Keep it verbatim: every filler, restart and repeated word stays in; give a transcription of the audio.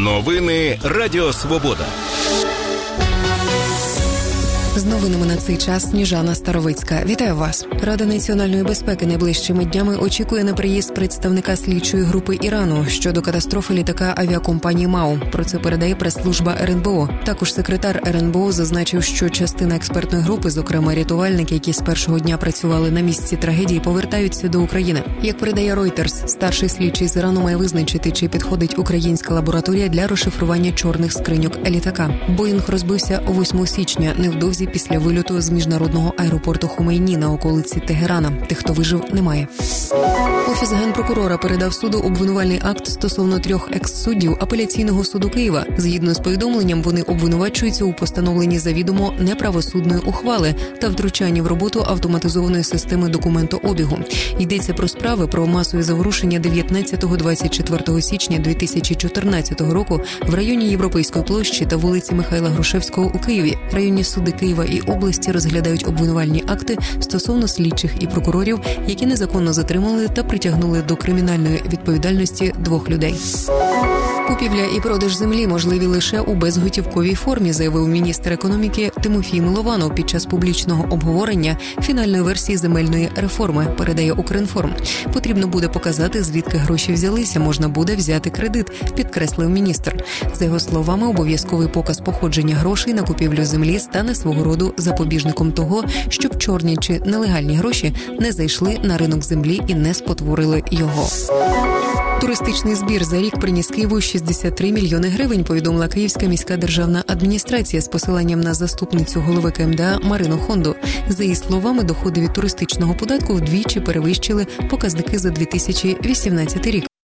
Новини Радіо Свобода. З новинами на цей час Сніжана Старовицька. Вітаю вас. Рада національної безпеки найближчими днями очікує на приїзд представника слідчої групи Ірану щодо катастрофи літака авіакомпанії МАУ. Про це передає прес-служба ер ен бе о. Також секретар ер ен бе о зазначив, що частина експертної групи, зокрема рятувальники, які з першого дня працювали на місці трагедії, повертаються до України. Як передає Reuters, старший слідчий з Ірану має визначити, чи підходить українська лабораторія для розшифрування чорних скриньок літака. Боїнг розбився восьмого січня, невдовзі після вильоту з міжнародного аеропорту Хомейні на околиці Тегерана. Тих, хто вижив, немає. Офіс генпрокурора передав суду обвинувальний акт стосовно трьох екс-суддів апеляційного суду Києва. Згідно з повідомленням, вони обвинувачуються у постановленні завідомо неправосудної ухвали та втручанні в роботу автоматизованої системи документообігу. Йдеться про справи про масові заворушення дев'ятнадцятого - двадцять четвертого січня дві тисячі чотирнадцятого року в районі Європейської площі та вулиці Михайла Грушевського у Києві. Районні суди Києва і області розглядають обвинувальні акти стосовно слідчих і прокурорів, які незаконно затримали та притягнули до кримінальної відповідальності двох людей. Купівля і продаж землі можливі лише у безготівковій формі, заявив міністр економіки Тимофій Милованов під час публічного обговорення фінальної версії земельної реформи, передає Укрінформ. Потрібно буде показати, звідки гроші взялися, можна буде взяти кредит, підкреслив міністр. За його словами, обов'язковий показ походження грошей на купівлю землі стане свого роду запобіжником того, щоб чорні чи нелегальні гроші не зайшли на ринок землі і не спотворили його. Туристичний збір за рік приніс Києву шістдесят три мільйони гривень, повідомила Київська міська державна адміністрація з посиланням на заступницю голови ка ем де а Марину Хонду. За її словами, доходи від туристичного податку вдвічі перевищили показники за дві тисячі вісімнадцятий рік.